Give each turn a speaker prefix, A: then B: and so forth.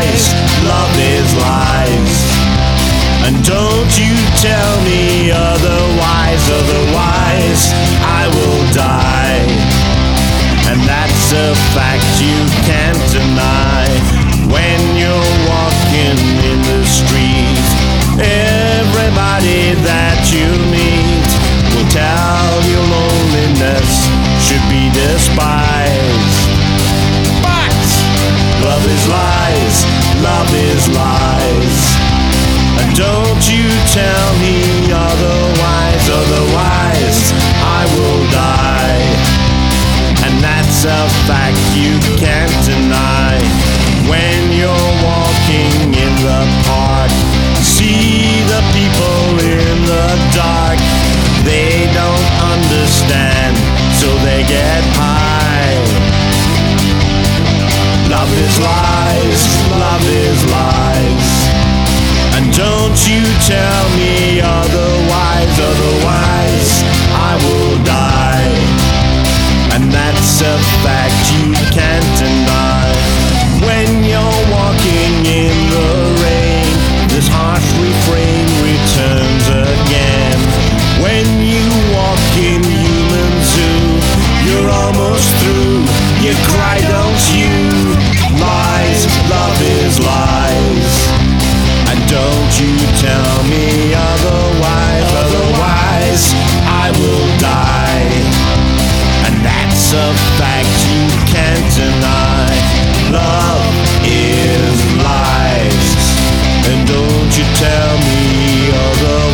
A: lies, love is lies. And don't you tell me otherwise, otherwise I will die. And that's a fact you can't deny. When you're walking in the street, everybody that you meet will tell you loneliness should be despised. But love is lies, love is lies. And don't you tell me otherwise, otherwise I will die. And that's a fact you can't deny. When you're walking in the park, see the people in the dark. They don't understand, so they get high. Love is lies, love is lies. And don't you tell me otherwise, otherwise I will die. And that's a fact you can't deny. When you're walking in the rain, this harsh refrain returns again. When you walk in human zoo, you're almost through. You cry, don't you? Lies, love is lies. And don't you tell me otherwise, otherwise I will die. And that's a fact you can't deny. Love is lies. And don't you tell me otherwise.